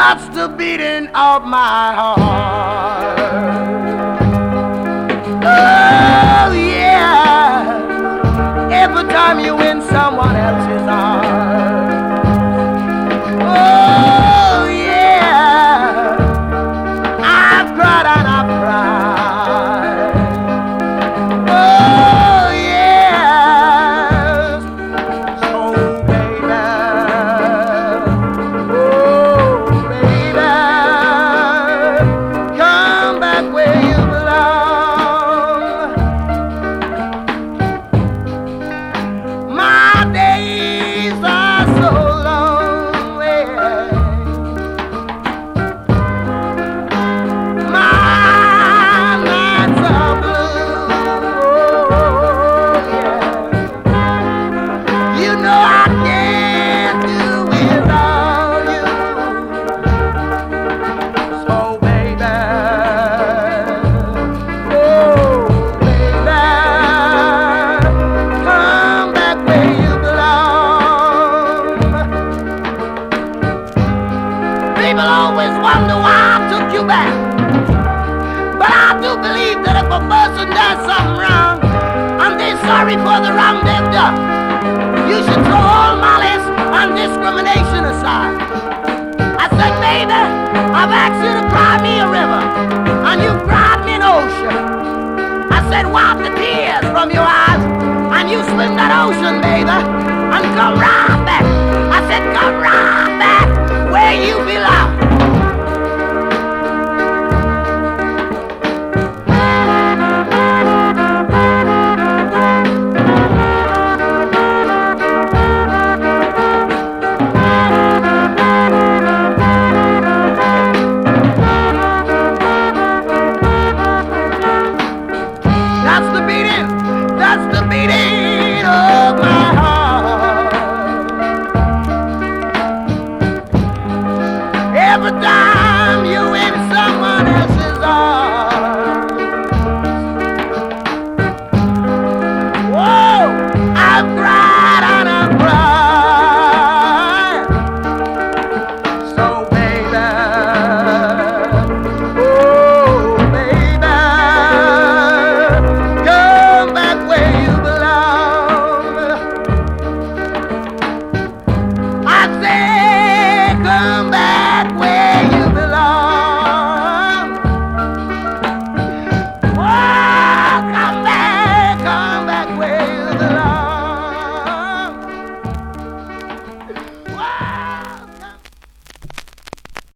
stops the beating of my heart. Oh yeah, every time you win someone else's heart. Oh yeah, I've cried and I've cried. Oh yes, so baby, oh baby, come back where you belong. My days are so lonely, my nights are blue. Oh yeah, you know I can't do without you. So baby, oh baby, come back where you belong. People always wonder why I took you back, but I do believe that if a person does something wrong and they're sorry for the wrong they've done, you should throw all malice and discrimination aside. I said, baby, I've asked you to cry me a river, and you've cried me an ocean. I said, wipe the tears from your eyes, and you swim that ocean, baby, and come right back. I said, come right back where you belong.